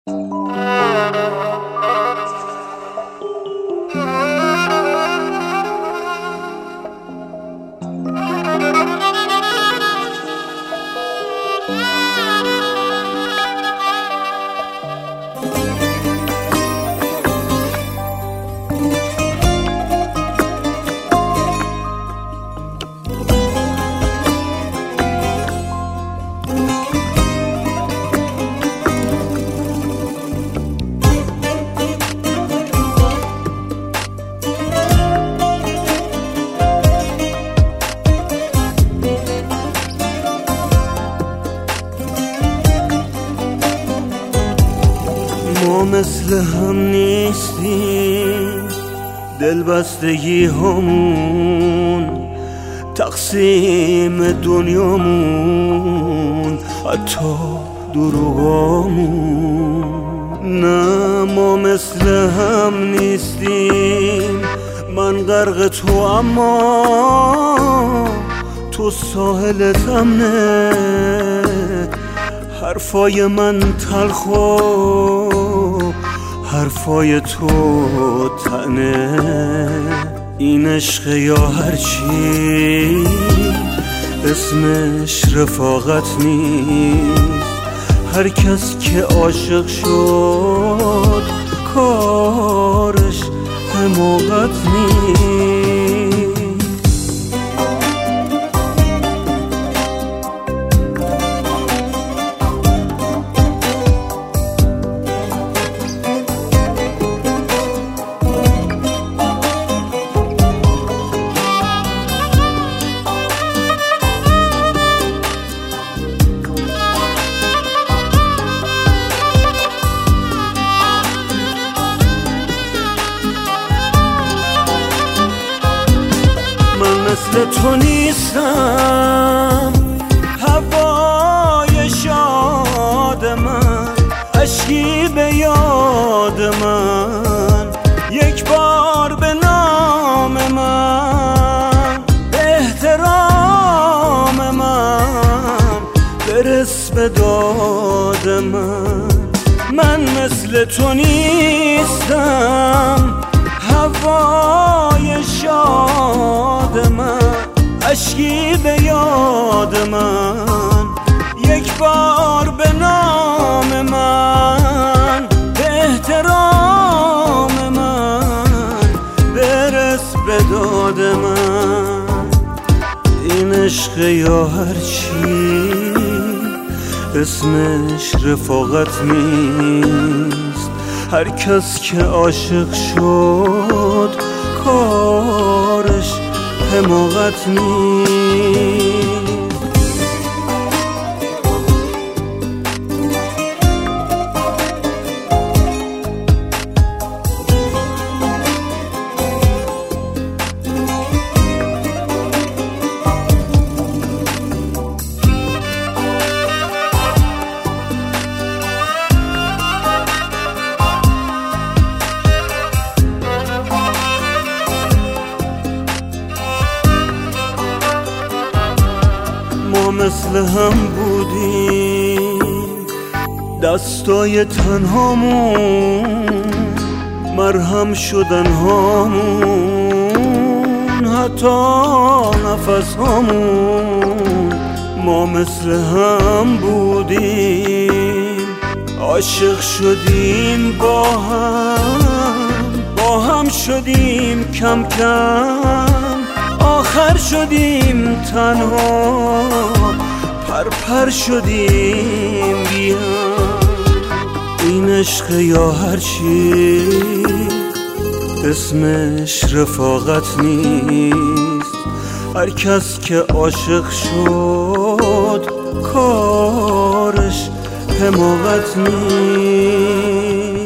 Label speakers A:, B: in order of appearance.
A: ما مثل هم نیستیم، دلبستگی همون تقسیم دنیامون، حتی دروغامون. نه ما مثل هم نیستیم، من غرق تو اما تو ساحلت امنه. حرفای من تلخ و حرفای تو طعنه. این عشق یا هرچی اسمش رفاقت نیست. هر کس که عاشق شد کارش حماقت نیست. مثل تو نیستم، هوای شاد من، اشکی به یاد من، یک بار به نام من، به احترام من، برس به داد من. من مثل تو نیستم، هوای شاد من، اشکی به یاد من، یک بار به نام من، به احترام من، برس به داد من. این عشق یا هرچی اسمش رفاقت نیست. هر کس که عاشق شد کارش حماقت نیست. ما مثل هم بودیم، دستای تنهامون مرهم شدن هامون، حتی نفس هامون. ما مثل هم بودیم، عاشق شدیم با هم شدیم کم کم، آخر شدیم تنها، پر شدیم بیا. این عشق یا هرچی اسمش رفاقت نیست. هر کس که عاشق شد کارش حماقت نیست.